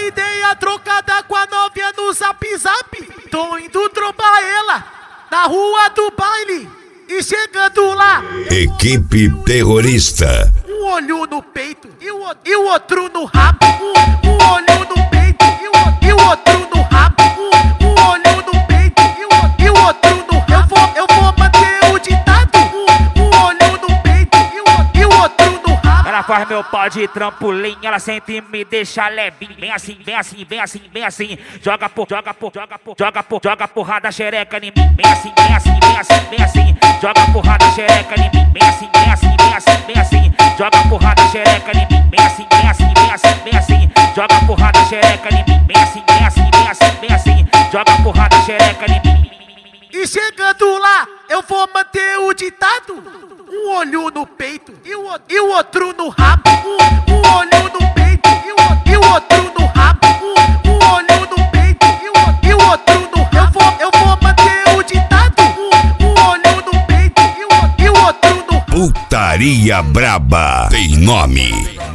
ideia trocada com a novinha no Zap Zap. Tô indo trombar ela na rua do baile e chegando lá. Equipe terrorista. Um olho no peito e o outro no rabo. Um olho no peito e o outro no rabo. Um olho no peito e o outro no rabo. Eu vou manter o ditado. Um olho no peito e o outro no rabo. Ela faz meu pau de trampolim, ela sente e me deixa levinho. Vem assim, vem assim, vem assim, vem assim. Joga porrada xereca em mim. Vem assim, vem assim, vem assim, vem assim. Joga porrada xereca em mim. Vem assim, vem assim, vem assim, vem assim. Joga porrada xereca em mim. Vem assim, vem assim, vem assim, vem assim. Joga porrada xereca em mim. Vem assim, vem assim, vem assim, vem assim. Joga porrada xereca em mim. E chegando lá, eu vou manter o ditado. Um olho no peito e o outro no rabo. Um olho no peito e o outro no rabo. Um olho no peito e o outro no rabo. Eu vou manter o ditado. Um olho no peito e o outro no rabo. Putaria braba. Tem nome.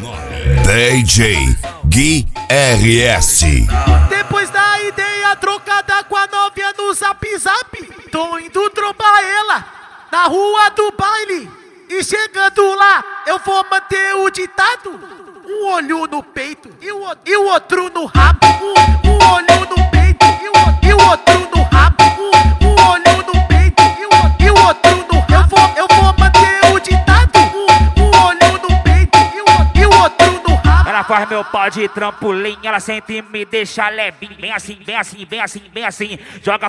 DJ Gui RS. Depois da ideia trocada com a novinha no Zap Zap, tô indo trombar ela na rua do baile e chegando lá, eu vou manter o ditado. Um olho no peito e o outro no rabo. Um olho no peito e o outro no rabo. Um olho no peito e o outro no rabo. Eu vou manter o ditado. Um olho no peito e o outro no rabo. Ela faz meu pau de trampolim, ela sente e me deixa levinho. Vem assim, vem assim, vem assim, vem assim. Joga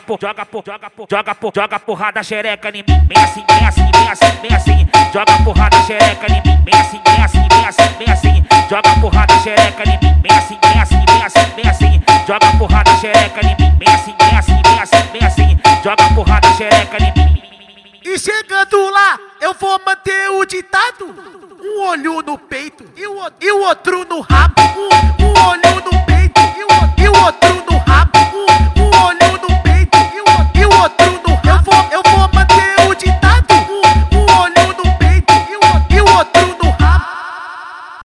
porrada xereca em mim. Vem assim, vem assim, vem assim, vem assim. Joga porrada xereca em mim. Vem assim, vem assim, vem assim, vem assim. Joga porrada xereca em mim. Vem assim, vem assim, vem assim, vem assim. Joga porrada xereca em mim. Vem assim, vem assim, vem assim, vem assim. Joga porrada xereca em mim. E chegando lá, eu vou manter o ditado. Um olho no peito e o outro no rabo.